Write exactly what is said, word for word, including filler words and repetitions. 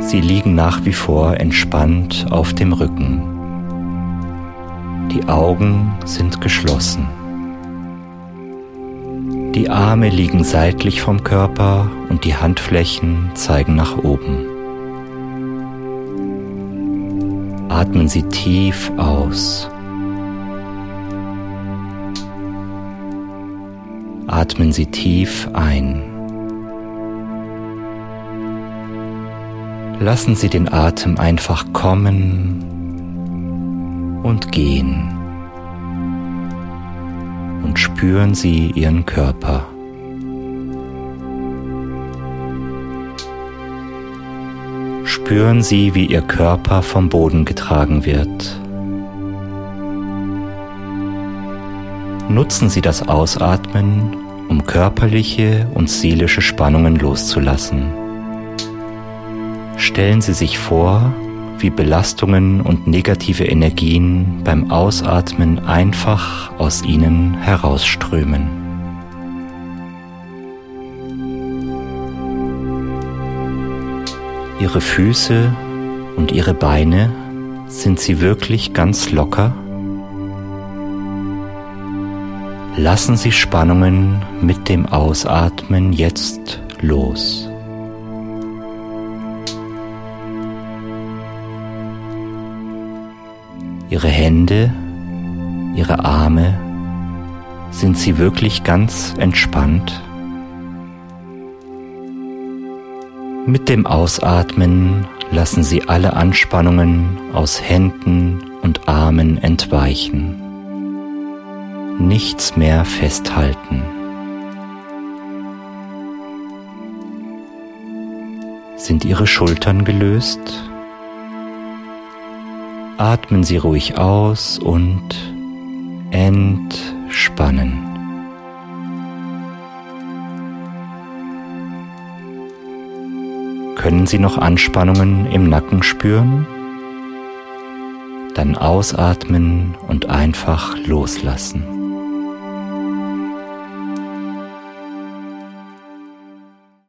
Sie liegen nach wie vor entspannt auf dem Rücken. Die Augen sind geschlossen. Die Arme liegen seitlich vom Körper und die Handflächen zeigen nach oben. Atmen Sie tief aus. Atmen Sie tief ein. Lassen Sie den Atem einfach kommen und gehen. Und spüren Sie Ihren Körper. Spüren Sie, wie Ihr Körper vom Boden getragen wird. Nutzen Sie das Ausatmen, um körperliche und seelische Spannungen loszulassen. Stellen Sie sich vor, wie Belastungen und negative Energien beim Ausatmen einfach aus Ihnen herausströmen. Ihre Füße und Ihre Beine, sind sie wirklich ganz locker? Lassen Sie Spannungen mit dem Ausatmen jetzt los. Ihre Hände, Ihre Arme, sind sie wirklich ganz entspannt? Mit dem Ausatmen lassen Sie alle Anspannungen aus Händen und Armen entweichen. Nichts mehr festhalten. Sind Ihre Schultern gelöst? Atmen Sie ruhig aus und entspannen. Können Sie noch Anspannungen im Nacken spüren? Dann ausatmen und einfach loslassen.